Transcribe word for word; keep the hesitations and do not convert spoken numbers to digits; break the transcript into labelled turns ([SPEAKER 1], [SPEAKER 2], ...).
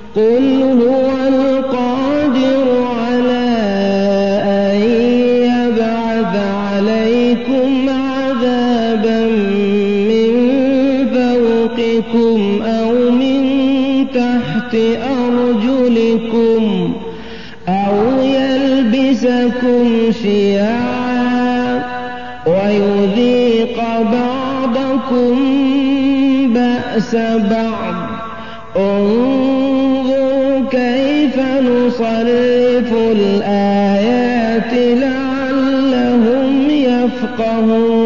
[SPEAKER 1] قل هو القادر على أن يبعث عليكم عذابا من فوقكم أو من تحت أرجلكم أو يلبسكم شيعا ويذيق بعضكم بأس بعض. انظر كيف نصرف الآيات لعلهم يفقهون.